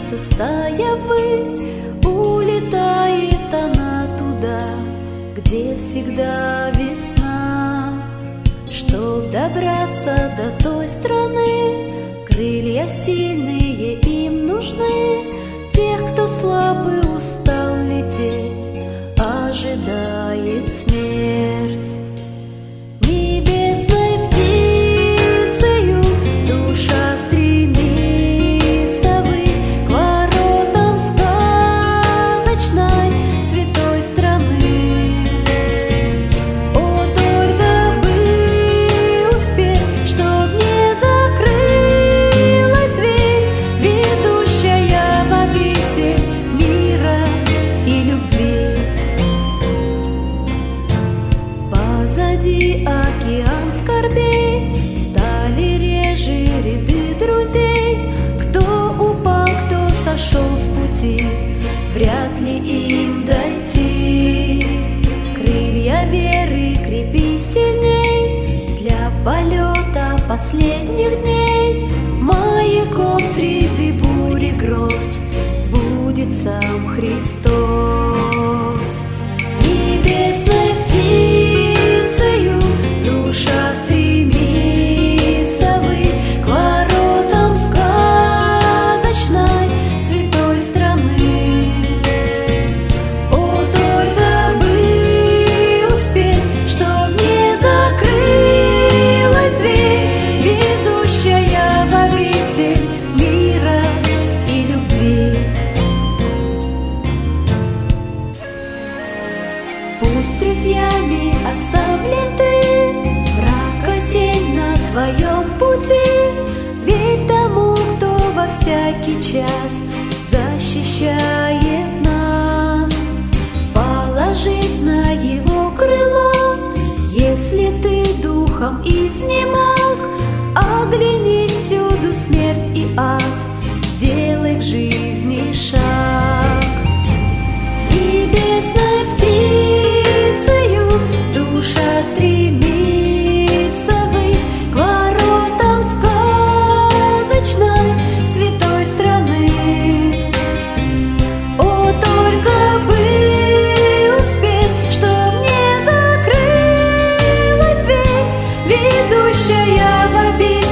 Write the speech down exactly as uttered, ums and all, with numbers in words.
стремится стая ввысь, улетает она туда, где всегда весна. Чтоб добраться до той страны, крылья сильные им нужны. Тех, кто слаб и устал лететь, ожидает смерть. Небесной птицею душа стремится ввысь, к воротам сказочной святой страны. О, только бы успеть, чтоб не закрылась дверь, ведущая в обитель мира и любви. Позади океан скорбей, стали реже ряды друзей. Кто упал, кто сошел с пути, вряд ли им дойти. Крылья веры крепи сильней, для полета последних дней. Маяком среди бури гроз будет сам Христос. Небесной птицею душа стремится ввысь, к воротам сказочной святой страны. О, только бы успеть, чтоб не закрылась дверь, ведущая в обитель мира и любви. Пусть друзьями оставлен ты, мрака тень на твоем пути. Верь тому, кто во всякий час защищает нас. Положись на его крыло, если ты духом изнемог. Оглянись всюду, смерть и ад, сделай к жизни шаг. Небесной птицею душа стремится ввысь, к воротам сказочной святой страны. О, только бы успеть, чтоб не закрылась дверь, ведущая в обитель